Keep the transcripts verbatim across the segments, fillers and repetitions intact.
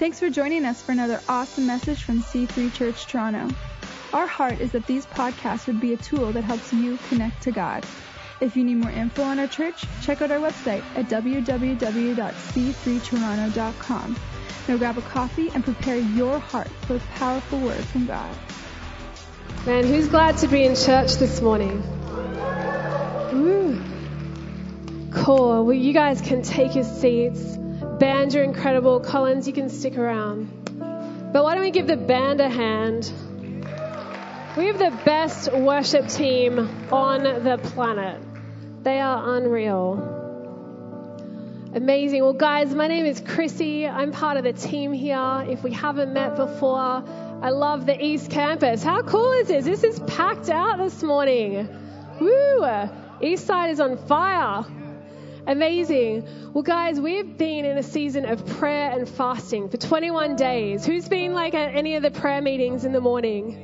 Thanks for joining us for another awesome message from C three Church Toronto. Our heart is that these podcasts would be a tool that helps you connect to God. If you need more info on our church, check out our website at w w w dot c three toronto dot com. Now grab a coffee and prepare your heart for a powerful word from God. Man, who's glad to be in church this morning? Ooh. Cool. Well, you guys can take your seats. Band, you're incredible. Collins, you can stick around. But why don't we give the band a hand? We have the best worship team on the planet. They are unreal. Amazing. Well, guys, my name is Chrissy. I'm part of the team here. If we haven't met before, I love the East Campus. How cool is this? This is packed out this morning. Woo! East Side is on fire. Amazing. Well, guys, we've been in a season of prayer and fasting for twenty-one days. Who's been like at any of the prayer meetings in the morning?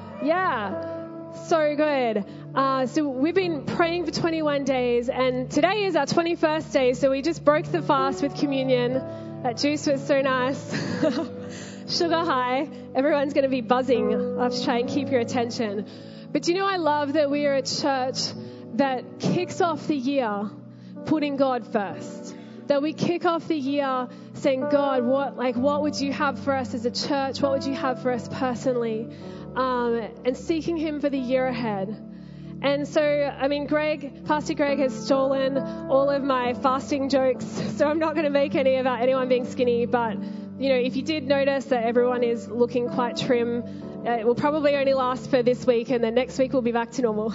Yeah, so good. Uh, so we've been praying for twenty-one days, and today is our twenty-first day, so we just broke the fast with communion. That juice was so nice. Sugar high. Everyone's going to be buzzing. I'll have to try and keep your attention. But do you know, I love that we are a church that kicks off the year putting God first. That we kick off the year saying, God, what like what would you have for us as a church? What would you have for us personally? Um, and seeking him for the year ahead. And so, I mean, Greg, Pastor Greg has stolen all of my fasting jokes, so I'm not going to make any about anyone being skinny. But, you know, if you did notice that everyone is looking quite trim, uh, it will probably only last for this week, and then next week we'll be back to normal.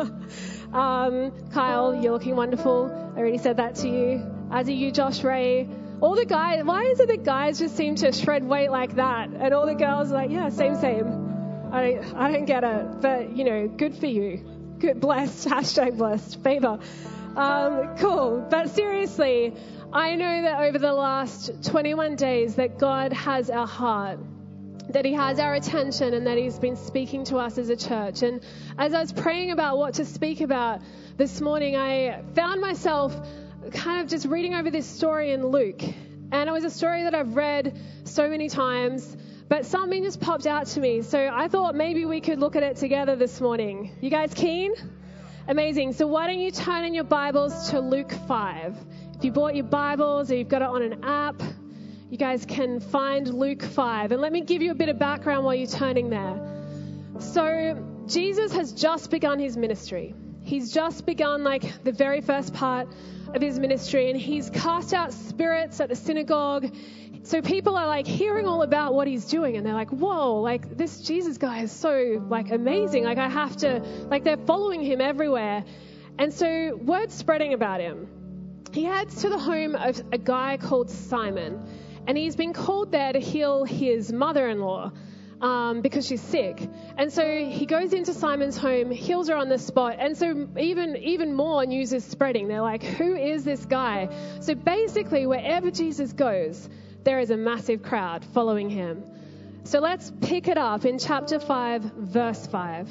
um, Kyle, you're looking wonderful. I already said that to you. As are you, Josh Ray. All the guys, why is it that guys just seem to shred weight like that? And all the girls are like, yeah, same, same. I don't, I don't get it. But, you know, good for you. Good, blessed, hashtag blessed, favor. Um, cool. But seriously, I know that over the last twenty-one days that God has our heart, that he has our attention, and that he's been speaking to us as a church. And as I was praying about what to speak about this morning, I found myself kind of just reading over this story in Luke. And it was a story that I've read so many times, but something just popped out to me. So I thought maybe we could look at it together this morning. You guys keen? Amazing. So why don't you turn in your Bibles to Luke five. If you bought your Bibles or you've got it on an app, you guys can find Luke five. And let me give you a bit of background while you're turning there. So Jesus has just begun his ministry. He's just begun like the very first part of his ministry, and he's cast out spirits at the synagogue. So people are like hearing all about what he's doing, and they're like, whoa, like this Jesus guy is so like amazing. Like I have to, like they're following him everywhere. And so word's spreading about him. He heads to the home of a guy called Simon, and he's been called there to heal his mother-in-law um, because she's sick. And so he goes into Simon's home, heals her on the spot. And so even, even more news is spreading. They're like, who is this guy? So basically wherever Jesus goes, there is a massive crowd following him. So let's pick it up in chapter five, verse five.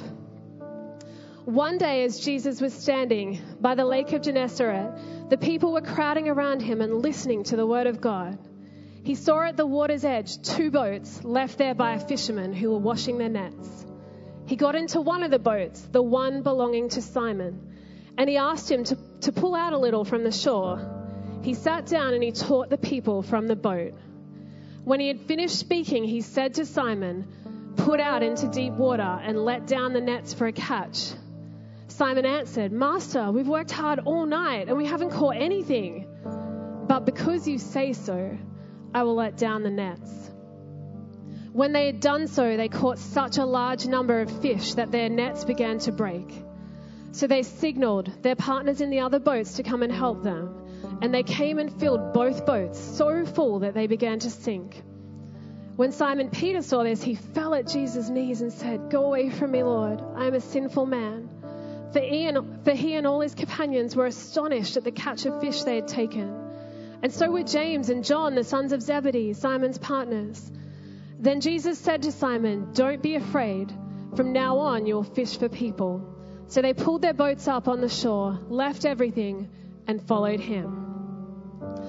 One day as Jesus was standing by the lake of Gennesaret, the people were crowding around him and listening to the word of God. He saw at the water's edge two boats left there by a fisherman who were washing their nets. He got into one of the boats, the one belonging to Simon, and he asked him to, to pull out a little from the shore. He sat down and he taught the people from the boat. When he had finished speaking, he said to Simon, "Put out into deep water and let down the nets for a catch." Simon answered, "Master, we've worked hard all night and we haven't caught anything. But because you say so, I will let down the nets." When they had done so, they caught such a large number of fish that their nets began to break. So they signaled their partners in the other boats to come and help them. And they came and filled both boats so full that they began to sink. When Simon Peter saw this, he fell at Jesus' knees and said, "Go away from me, Lord. I am a sinful man." For he, and, for he and all his companions were astonished at the catch of fish they had taken. And so were James and John, the sons of Zebedee, Simon's partners. Then Jesus said to Simon, "Don't be afraid. From now on you will fish for people." So they pulled their boats up on the shore, left everything, and followed him.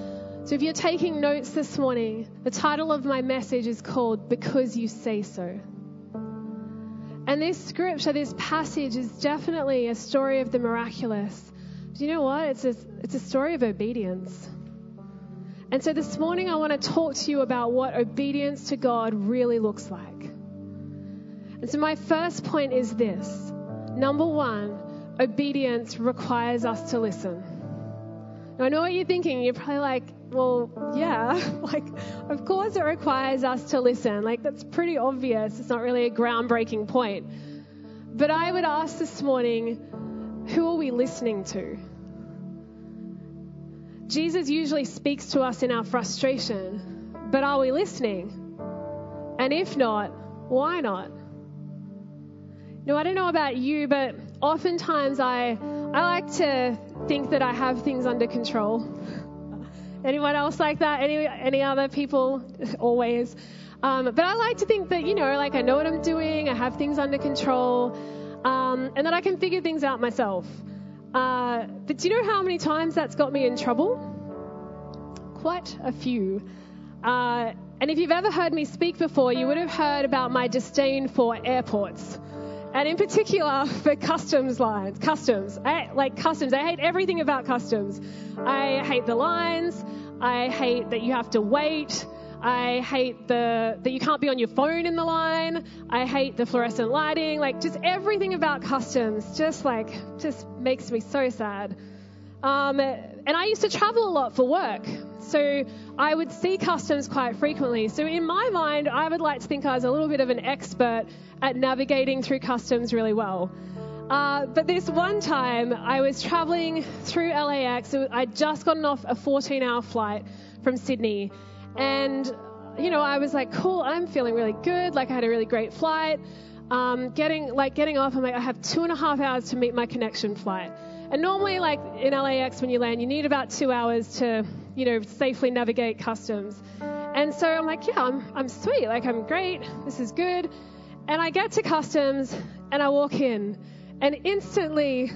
So if you're taking notes this morning, the title of my message is called Because You Say So. And this scripture, this passage is definitely a story of the miraculous. Do you know what? It's a, it's a story of obedience. And so this morning I want to talk to you about what obedience to God really looks like. And so my first point is this. Number one, obedience requires us to listen. Now, I know what you're thinking. You're probably like, well, yeah, like, of course it requires us to listen. Like, that's pretty obvious. It's not really a groundbreaking point. But I would ask this morning, who are we listening to? Jesus usually speaks to us in our frustration, but are we listening? And if not, why not? No, I don't know about you, but oftentimes I I like to think that I have things under control. Anyone else like that? Any any other people? Always. Um, but I like to think that, you know, like I know what I'm doing, I have things under control, um, and that I can figure things out myself. Uh, but do you know how many times that's got me in trouble? Quite a few. Uh, and if you've ever heard me speak before, you would have heard about my disdain for airports. And in particular for customs lines, customs, I, like customs. I hate everything about customs. I hate the lines. I hate that you have to wait. I hate the that you can't be on your phone in the line. I hate the fluorescent lighting. Like, just everything about customs just like just makes me so sad. Um, and I used to travel a lot for work, so I would see customs quite frequently. So in my mind, I would like to think I was a little bit of an expert at navigating through customs really well. Uh, but this one time, I was traveling through L A X. I'd just gotten off a fourteen-hour flight from Sydney. And, you know, I was like, cool, I'm feeling really good. Like, I had a really great flight. Um, getting, like, getting off, I'm like, I have two and a half hours to meet my connection flight. And normally, like, in L A X, when you land, you need about two hours to, you know, safely navigate customs. And so I'm like, yeah, I'm, I'm sweet. Like, I'm great. This is good. And I get to customs, and I walk in, and instantly,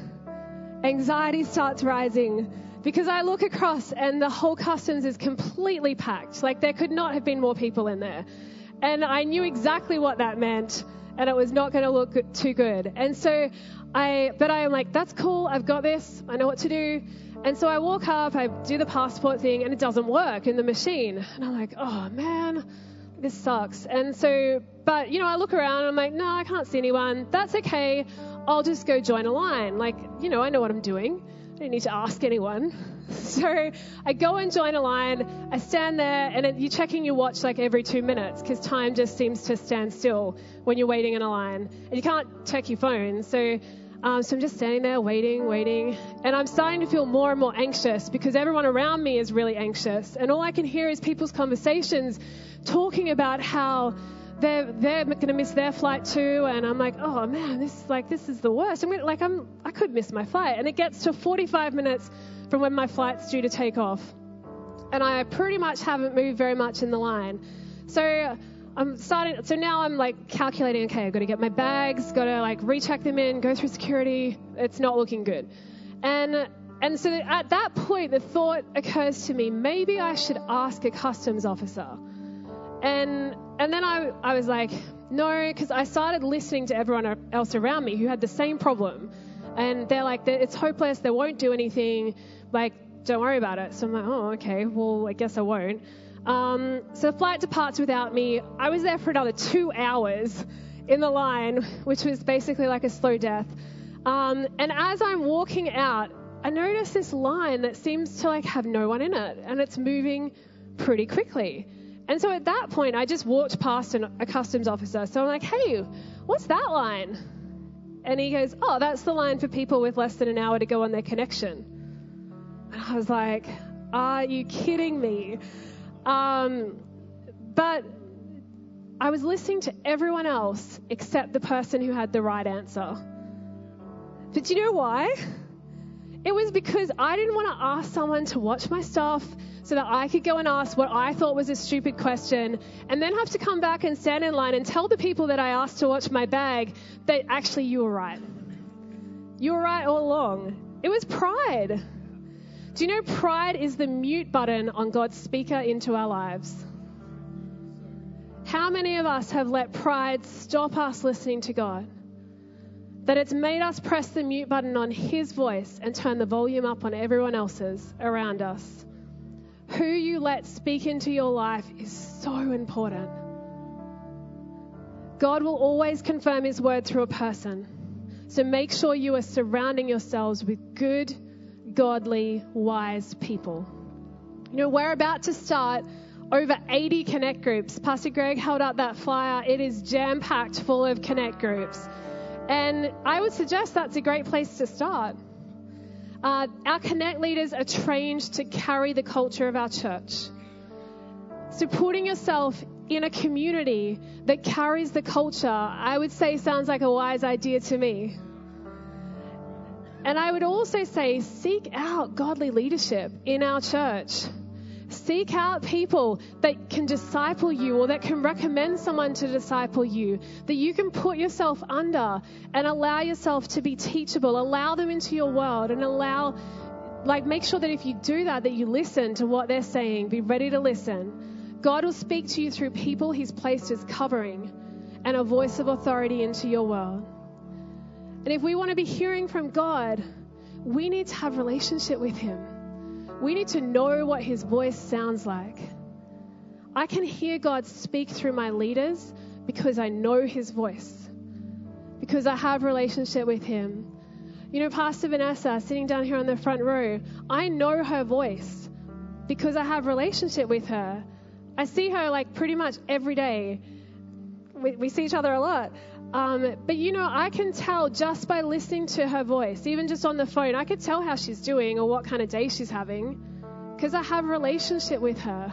anxiety starts rising. Because I look across and the whole customs is completely packed. Like, there could not have been more people in there. And I knew exactly what that meant, and it was not going to look good, too good. And so I, but I am like, that's cool. I've got this. I know what to do. And so I walk up, I do the passport thing, and it doesn't work in the machine. And I'm like, oh man, this sucks. And so, but you know, I look around and I'm like, no, I can't see anyone. That's okay. I'll just go join a line. Like, you know, I know what I'm doing. I don't need to ask anyone. So I go and join a line. I stand there, and you're checking your watch like every two minutes because time just seems to stand still when you're waiting in a line. And you can't check your phone. So, um, so I'm just standing there waiting, waiting. And I'm starting to feel more and more anxious because everyone around me is really anxious. And all I can hear is people's conversations talking about how they're they're going to miss their flight too, and I'm like, oh man, this is like this is the worst. I'm gonna, like I'm I could miss my flight, and it gets to forty-five minutes from when my flight's due to take off, and I pretty much haven't moved very much in the line. So I'm starting. So now I'm like calculating. Okay, I've got to get my bags, got to like recheck them in, go through security. It's not looking good, and and so at that point, the thought occurs to me, maybe I should ask a customs officer. And and then I, I was like, no, because I started listening to everyone else around me who had the same problem. And they're like, it's hopeless, they won't do anything, like, don't worry about it. So I'm like, oh, okay, well, I guess I won't. Um, so the flight departs without me. I was there for another two hours in the line, which was basically like a slow death. Um, and as I'm walking out, I notice this line that seems to like have no one in it, and it's moving pretty quickly. And so at that point, I just walked past an, a customs officer. So I'm like, hey, what's that line? And he goes, oh, that's the line for people with less than an hour to go on their connection. And I was like, are you kidding me? Um, but I was listening to everyone else except the person who had the right answer. But do you know why? It was because I didn't want to ask someone to watch my stuff so that I could go and ask what I thought was a stupid question and then have to come back and stand in line and tell the people that I asked to watch my bag that actually you were right. You were right all along. It was pride. Do you know pride is the mute button on God's speaker into our lives? How many of us have let pride stop us listening to God? That it's made us press the mute button on His voice and turn the volume up on everyone else's around us. Who you let speak into your life is so important. God will always confirm His word through a person. So make sure you are surrounding yourselves with good, godly, wise people. You know, we're about to start over eighty Connect groups. Pastor Greg held up that flyer. It is jam-packed full of Connect groups. And I would suggest that's a great place to start. Uh, our Connect leaders are trained to carry the culture of our church. So putting yourself in a community that carries the culture, I would say sounds like a wise idea to me. And I would also say seek out godly leadership in our church. Seek out people that can disciple you or that can recommend someone to disciple you, that you can put yourself under and allow yourself to be teachable. Allow them into your world and allow, like, make sure that if you do that, that you listen to what they're saying. Be ready to listen. God will speak to you through people He's placed as covering and a voice of authority into your world. And if we want to be hearing from God, we need to have a relationship with Him. We need to know what His voice sounds like. I can hear God speak through my leaders because I know His voice, because I have a relationship with Him. You know, Pastor Vanessa sitting down here on the front row, I know her voice because I have a relationship with her. I see her like pretty much every day. We, we see each other a lot. Um, but, you know, I can tell just by listening to her voice, even just on the phone, I could tell how she's doing or what kind of day she's having because I have a relationship with her.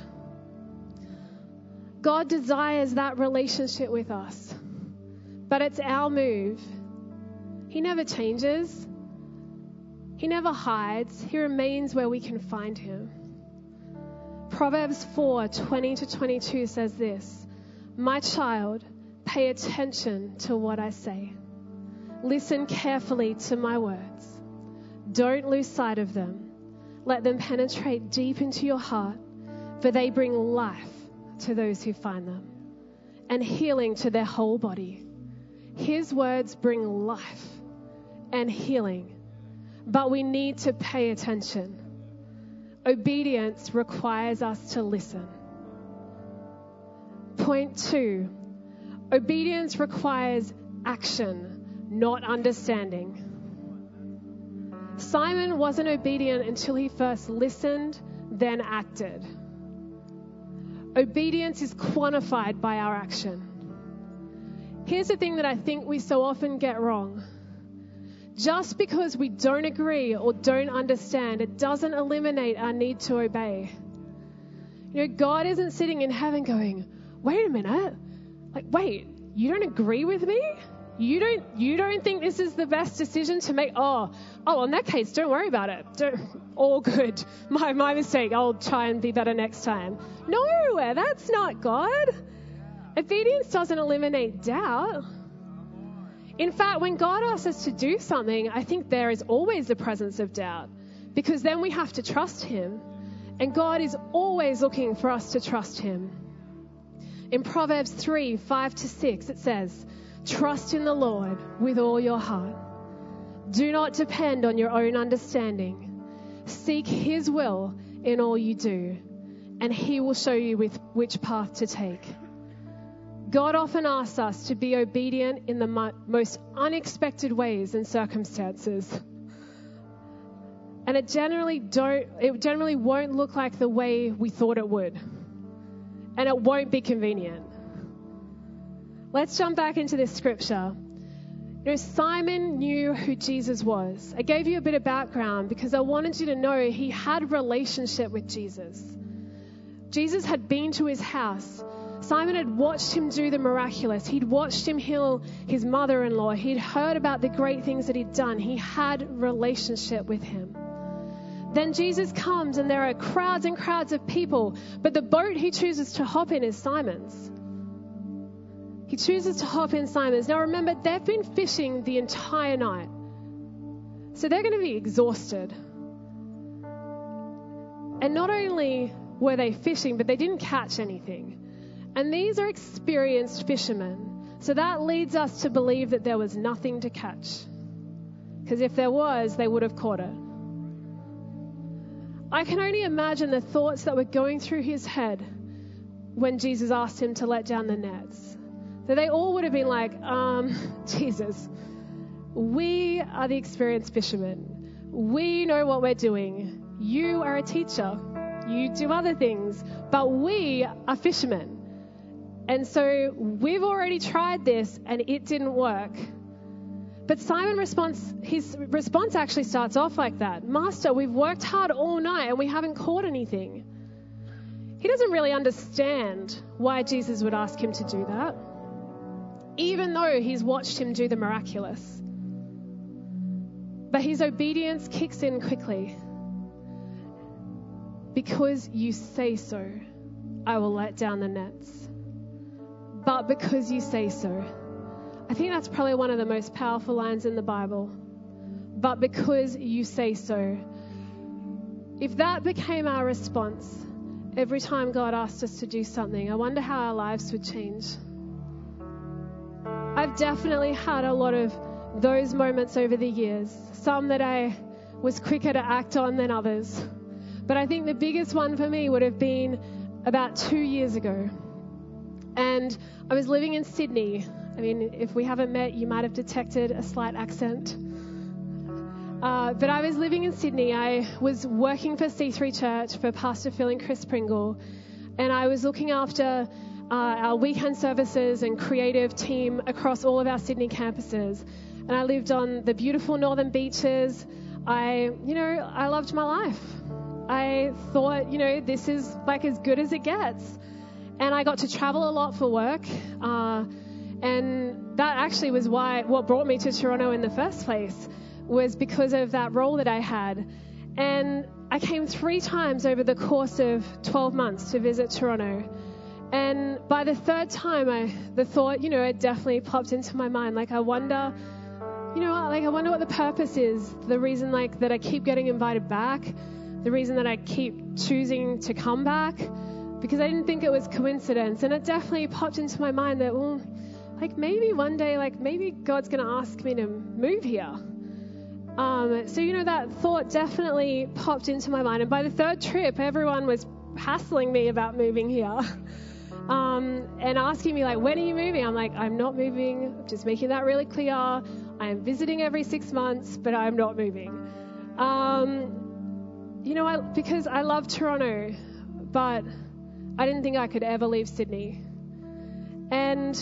God desires that relationship with us, but it's our move. He never changes. He never hides. He remains where we can find Him. Proverbs four, twenty to twenty-two says this, "My child, pay attention to what I say. Listen carefully to my words. Don't lose sight of them. Let them penetrate deep into your heart, for they bring life to those who find them and healing to their whole body." His words bring life and healing, but we need to pay attention. Obedience requires us to listen. Point two. Obedience requires action, not understanding. Simon wasn't obedient until he first listened, then acted. Obedience is quantified by our action. Here's the thing that I think we so often get wrong. Just because we don't agree or don't understand, it doesn't eliminate our need to obey. You know, God isn't sitting in heaven going, wait a minute. Like, wait, you don't agree with me? You don't you don't think this is the best decision to make? Oh, oh, in that case, don't worry about it. Don't, all good. My my mistake. I'll try and be better next time. No, that's not God. Obedience doesn't eliminate doubt. In fact, when God asks us to do something, I think there is always the presence of doubt, because then we have to trust Him. And God is always looking for us to trust Him. In Proverbs three, five to six, it says, "Trust in the Lord with all your heart. Do not depend on your own understanding. Seek His will in all you do, and He will show you with which path to take." God often asks us to be obedient in the mo- most unexpected ways and circumstances. And it generally don't, it generally won't look like the way we thought it would. And it won't be convenient. Let's jump back into this scripture. You know, Simon knew who Jesus was. I gave you a bit of background because I wanted you to know he had a relationship with Jesus. Jesus had been to his house. Simon had watched him do the miraculous. He'd watched him heal his mother-in-law. He'd heard about the great things that he'd done. He had a relationship with him. Then Jesus comes and there are crowds and crowds of people, but the boat he chooses to hop in is Simon's. He chooses to hop in Simon's. Now remember, they've been fishing the entire night, so they're going to be exhausted. And not only were they fishing, but they didn't catch anything. And these are experienced fishermen. So that leads us to believe that there was nothing to catch. Because if there was, they would have caught it. I can only imagine the thoughts that were going through his head when Jesus asked him to let down the nets. That they all would have been like, um, Jesus, we are the experienced fishermen. We know what we're doing. You are a teacher. You do other things. But we are fishermen. And so we've already tried this and it didn't work. But Simon responds, his response actually starts off like that. Master, we've worked hard all night and we haven't caught anything. He doesn't really understand why Jesus would ask him to do that, even though he's watched him do the miraculous. But his obedience kicks in quickly. Because you say so, I will let down the nets. But because you say so. I think that's probably one of the most powerful lines in the Bible. But because you say so. If that became our response every time God asked us to do something, I wonder how our lives would change. I've definitely had a lot of those moments over the years. Some that I was quicker to act on than others. But I think the biggest one for me would have been about two years ago. And I was living in Sydney. I mean, if we haven't met, you might have detected a slight accent. Uh, but I was living in Sydney. I was working for C three Church for Pastor Phil and Chris Pringle. And I was looking after uh, our weekend services and creative team across all of our Sydney campuses. And I lived on the beautiful northern beaches. I, you know, I loved my life. I thought, you know, this is like as good as it gets. And I got to travel a lot for work. Uh, and that actually was why, what brought me to Toronto in the first place, was because of that role that I had. And I came three times over the course of twelve months to visit Toronto. And by the third time, I, the thought, you know, it definitely popped into my mind. Like, I wonder, you know, like, I wonder what the purpose is. The reason, like, that I keep getting invited back. The reason that I keep choosing to come back, because I didn't think it was coincidence. And it definitely popped into my mind that, well, like maybe one day, like maybe God's going to ask me to move here. Um, so, you know, that thought definitely popped into my mind. And by the third trip, everyone was hassling me about moving here um, and asking me, like, when are you moving? I'm like, I'm not moving. I'm just making that really clear. I am visiting every six months, but I'm not moving. Um, You know, I, because I love Toronto, but I didn't think I could ever leave Sydney. And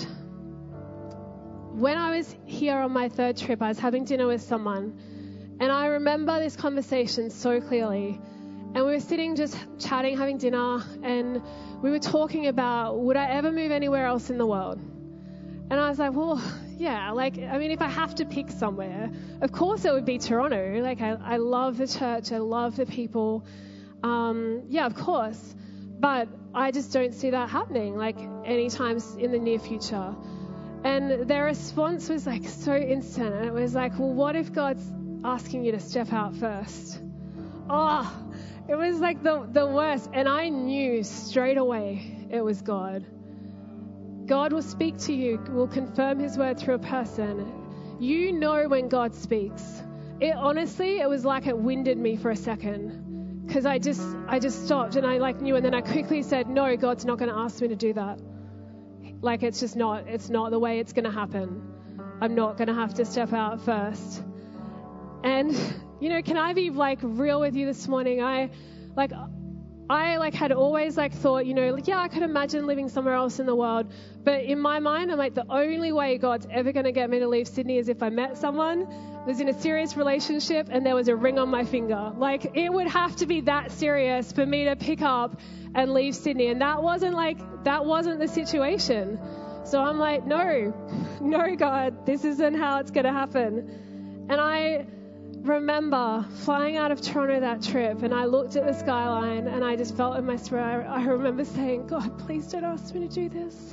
when I was here on my third trip, I was having dinner with someone. And I remember this conversation so clearly. And we were sitting just chatting, having dinner. And we were talking about, would I ever move anywhere else in the world? And I was like, well, yeah, like, I mean, if I have to pick somewhere, of course it would be Toronto. Like, I, I love the church. I love the people. Um, yeah, of course. But I just don't see that happening, like, anytime in the near future. And their response was, like, so instant. And it was like, well, what if God's asking you to step out first? Oh, it was, like, the, the worst. And I knew straight away it was God. God will speak to you, will confirm his word through a person. You know when God speaks. It honestly, it was like it winded me for a second, because I just, I just stopped and I like knew, and then I quickly said, no, God's not going to ask me to do that. Like, it's just not, it's not the way it's going to happen. I'm not going to have to step out first. And, you know, can I be like real with you this morning? I like, I like had always like thought, you know, like, yeah, I could imagine living somewhere else in the world. But in my mind, I'm like, the only way God's ever going to get me to leave Sydney is if I met someone, was in a serious relationship, and there was a ring on my finger. Like, it would have to be that serious for me to pick up and leave Sydney. And that wasn't like, that wasn't the situation. So I'm like, no, no, God, this isn't how it's going to happen. And I remember flying out of Toronto that trip, and I looked at the skyline and I just felt in my spirit, I, I remember saying, God, please don't ask me to do this.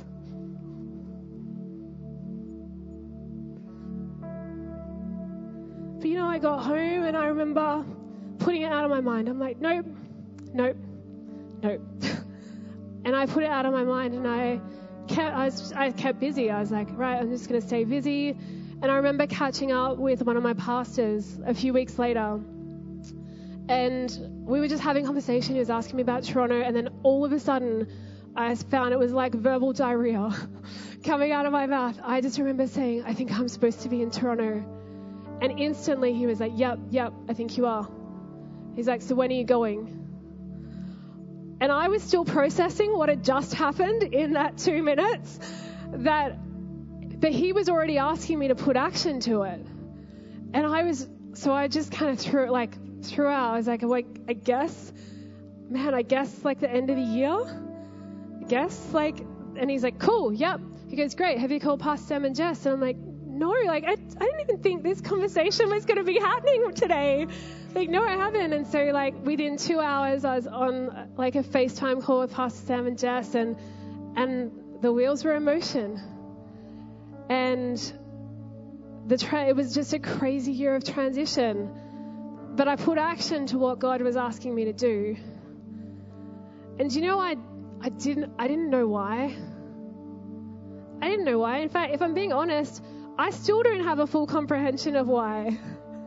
But you know, I got home and I remember putting it out of my mind. I'm like, nope, nope, nope. And I put it out of my mind, and I kept, I, was, I kept busy. I was like, right, I'm just going to stay busy. And I remember catching up with one of my pastors a few weeks later, and we were just having a conversation. He was asking me about Toronto, and then all of a sudden, I found it was like verbal diarrhea coming out of my mouth. I just remember saying, I think I'm supposed to be in Toronto. And instantly he was like, yep, yep, I think you are. He's like, so when are you going? And I was still processing what had just happened in that two minutes, that, that he was already asking me to put action to it. And I was, so I just kind of threw it like, threw out. I was like, like, I guess, man, I guess like the end of the year, I guess like, and he's like, cool, yep. He goes, great. Have you called Pastor Sam and Jess? And I'm like, no, like, I, I didn't even think this conversation was going to be happening today. Like, no, I haven't. And so, like, within two hours, I was on, like, a FaceTime call with Pastor Sam and Jess, and and the wheels were in motion. And the tra- it was just a crazy year of transition. But I put action to what God was asking me to do. And you know, I I didn't I didn't know why. I didn't know why. In fact, if I'm being honest, I still don't have a full comprehension of why.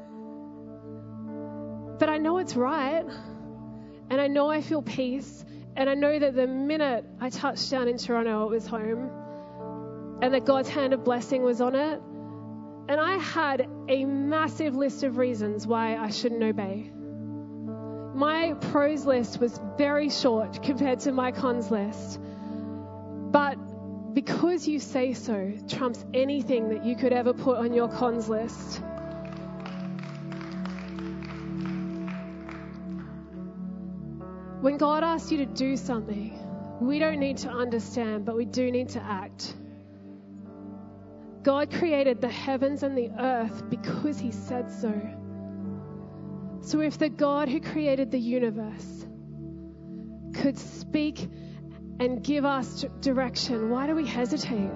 But I know it's right. And I know I feel peace. And I know that the minute I touched down in Toronto, it was home. And that God's hand of blessing was on it. And I had a massive list of reasons why I shouldn't obey. My pros list was very short compared to my cons list. But because you say so trumps anything that you could ever put on your cons list. When God asks you to do something, we don't need to understand, but we do need to act. God created the heavens and the earth because he said so. So if the God who created the universe could speak and give us direction, why do we hesitate?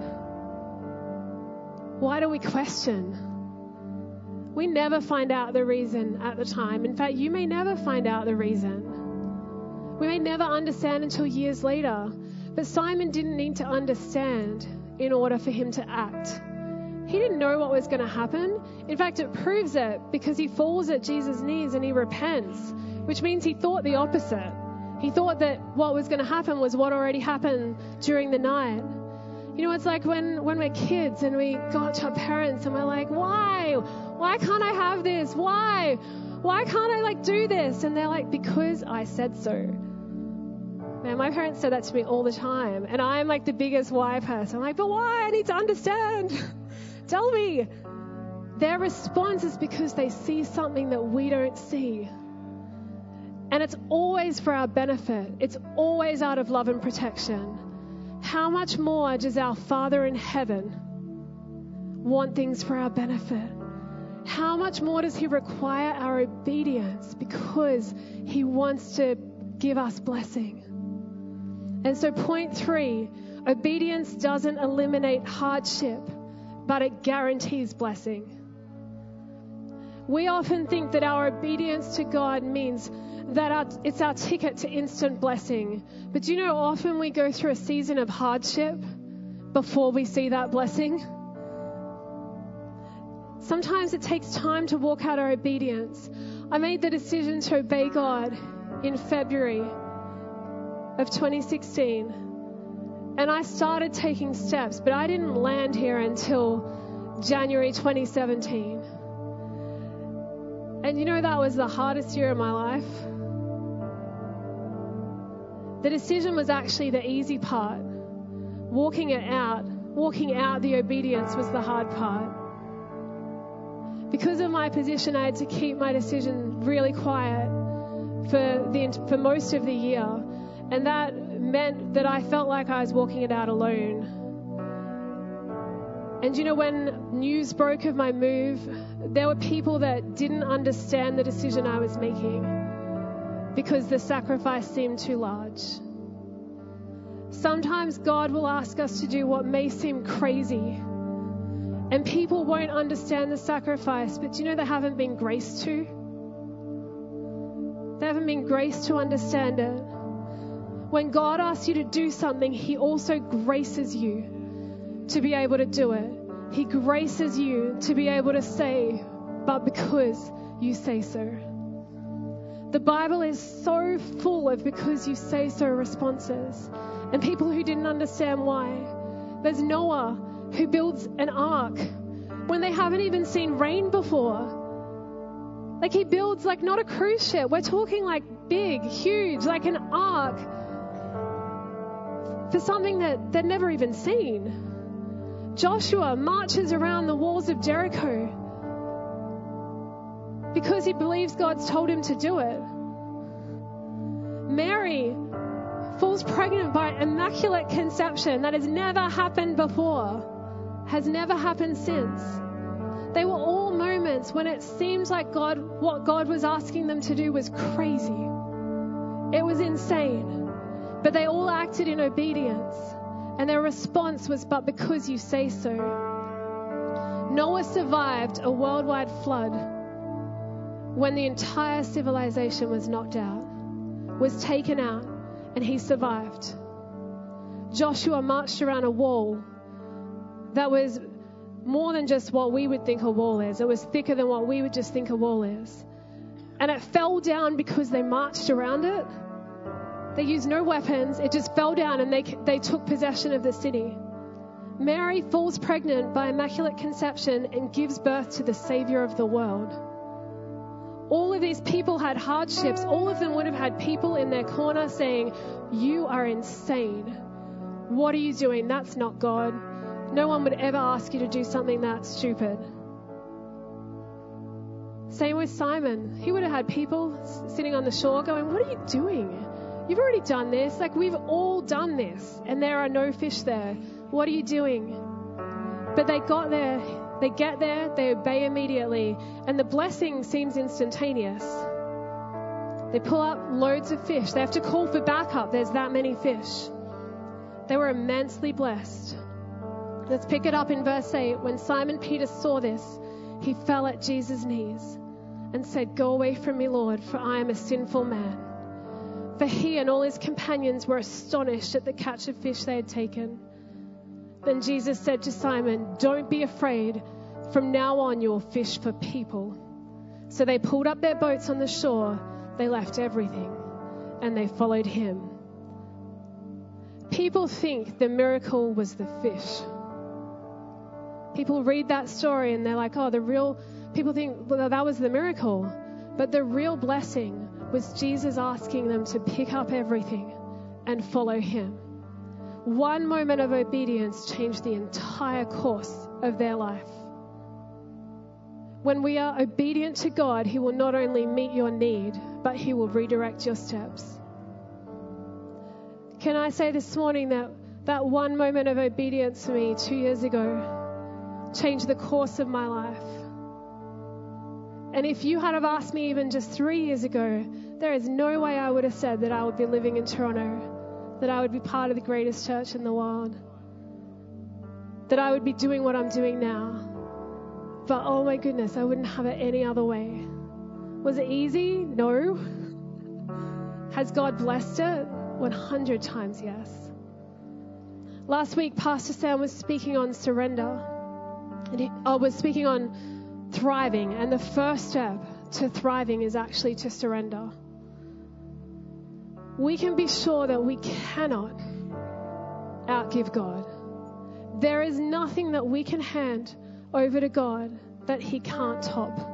Why do we question? We never find out the reason at the time. In fact, you may never find out the reason. We may never understand until years later. But Simon didn't need to understand in order for him to act. He didn't know what was going to happen. In fact, it proves it because he falls at Jesus' knees and he repents, which means he thought the opposite. He thought that what was going to happen was what already happened during the night. You know, it's like when, when we're kids and we go up to our parents and we're like, why? Why can't I have this? Why? Why can't I like do this? And they're like, because I said so. Man, my parents said that to me all the time. And I'm like the biggest why person. I'm like, but why? I need to understand. Tell me. Their response is because they see something that we don't see. And it's always for our benefit. It's always out of love and protection. How much more does our Father in heaven want things for our benefit? How much more does he require our obedience because he wants to give us blessing? And so point three, obedience doesn't eliminate hardship, but it guarantees blessing. We often think that our obedience to God means that our, it's our ticket to instant blessing. But do you know often we go through a season of hardship before we see that blessing? Sometimes it takes time to walk out our obedience. I made the decision to obey God in February of twenty sixteen. And I started taking steps, but I didn't land here until January twenty seventeen. And you know, that was the hardest year of my life. The decision was actually the easy part. Walking it out, walking out the obedience was the hard part. Because of my position, I had to keep my decision really quiet for the for most of the year. And that meant that I felt like I was walking it out alone. And you know, when news broke of my move, there were people that didn't understand the decision I was making because the sacrifice seemed too large. Sometimes God will ask us to do what may seem crazy, and people won't understand the sacrifice, but do you know they haven't been graced to? They haven't been graced to understand it. When God asks you to do something, He also graces you to be able to do it. He graces you to be able to say, but because you say so. The Bible is so full of because you say so responses and people who didn't understand why. There's Noah who builds an ark when they haven't even seen rain before. Like he builds like not a cruise ship. We're talking like big, huge, like an ark for something that they'd never even seen. Joshua marches around the walls of Jericho because he believes God's told him to do it. Mary falls pregnant by immaculate conception that has never happened before, has never happened since. They were all moments when it seemed like God, what God was asking them to do was crazy. It was insane. But they all acted in obedience. And their response was, but because you say so. Noah survived a worldwide flood when the entire civilization was knocked out, was taken out, and he survived. Joshua marched around a wall that was more than just what we would think a wall is. It was thicker than what we would just think a wall is. And it fell down because they marched around it. They used no weapons. It just fell down and they they took possession of the city. Mary falls pregnant by immaculate conception and gives birth to the Savior of the world. All of these people had hardships. All of them would have had people in their corner saying, you are insane. What are you doing? That's not God. No one would ever ask you to do something that stupid. Same with Simon. He would have had people sitting on the shore going, what are you doing? You've already done this. Like, we've all done this. And there are no fish there. What are you doing? But they got there. They get there. They obey immediately. And the blessing seems instantaneous. They pull up loads of fish. They have to call for backup. There's that many fish. They were immensely blessed. Let's pick it up in verse eight. When Simon Peter saw this, he fell at Jesus' knees and said, go away from me, Lord, for I am a sinful man. For he and all his companions were astonished at the catch of fish they had taken. Then Jesus said to Simon, don't be afraid. From now on you will fish for people. So they pulled up their boats on the shore. They left everything and they followed him. People think the miracle was the fish. People read that story and they're like, oh, the real, people think, well, that was the miracle. But the real blessing was Jesus asking them to pick up everything and follow him. One moment of obedience changed the entire course of their life. When we are obedient to God, he will not only meet your need, but he will redirect your steps. Can I say this morning that that one moment of obedience for me two years ago changed the course of my life? And if you had have asked me even just three years ago, there is no way I would have said that I would be living in Toronto, that I would be part of the greatest church in the world, that I would be doing what I'm doing now. But oh my goodness, I wouldn't have it any other way. Was it easy? No. Has God blessed it? one hundred times yes. Last week, Pastor Sam was speaking on surrender. And he oh, was speaking on thriving. And the first step to thriving is actually to surrender. We can be sure that we cannot outgive God. There is nothing that we can hand over to God that he can't top.